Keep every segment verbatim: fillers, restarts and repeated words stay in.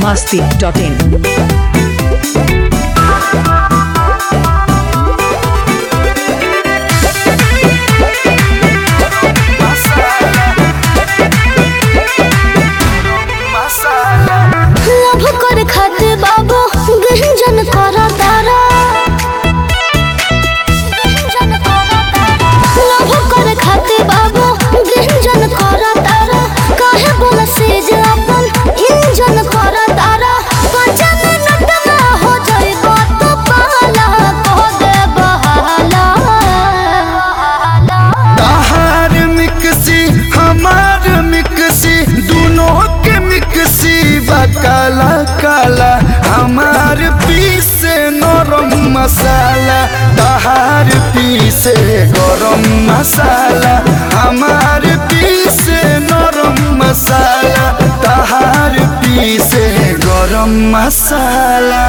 masti dot in. Love कर खाते बाबू गंजन करा तारा लभ कर खाते बाबू गंजन करा तारा काहे बोला सेज अपन इंजन करा तारा पाँच मिनट में हो जाए बात पाला कह दे बहाला तहार मिक्सी हमार मिक्सी दोनों के मिक्सी काला काला हमार पीसे नरम मसाला तहार पीसे गरम मसाला हमार पीसे नरम मसाला तहार पीसे गरम मसाला।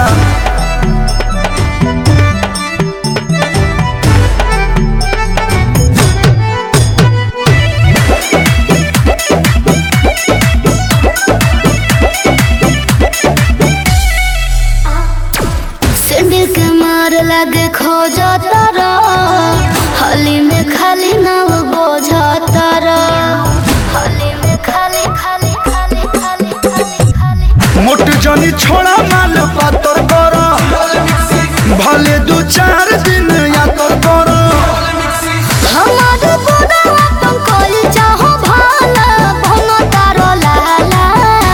के मार लगे खो जाता रा हली में खाली नाव बोझाता रा हली में खाली खाली खाली खाली खाली खाली मोट जनी छोड़ा माल पातर कर भले दो चार दिन या तर कर हमारे बुरा अपन कोई चाहो भाला भनो तारो लाला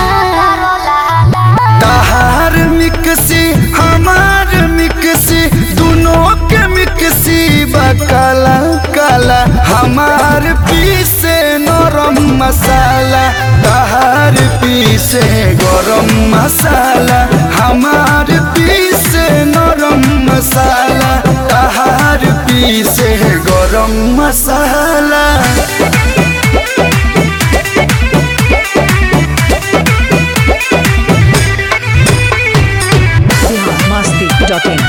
तहार मिक्सी हमार मिक्सी दोनों के मिक्सी काला काला हमार पीसे नरम मसाला तहार पीसे गरम मसाला हमार पीसे नरम मसाला तहार पीसे गरम मसाला। masti dot in.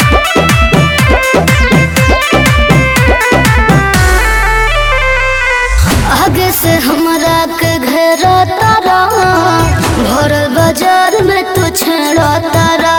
आगे से हमरा के घेरा तारा भरल बाजार में तू छेड़ा तारा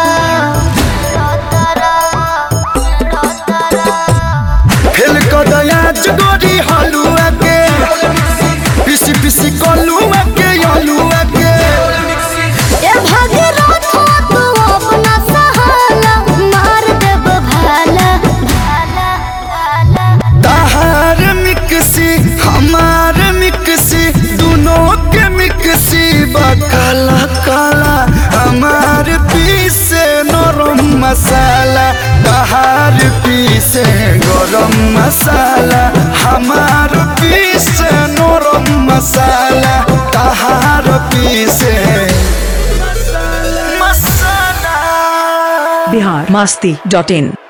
फेल कदया जगोरी हलुआ के पिसी पिसी कलुआ के हलुआ के ए भागीरथ तू अपना सहाला मार देब भाला भाला भाला तहार मिक्सी हमार मिक्सी दोनों के मिक्सी काला काला हमार पीसे नरम मसाला तहार पीसे गरम मसाला हमार पीसे नरम मसाला तहार पीसे मसाला। Bihar masti dot in.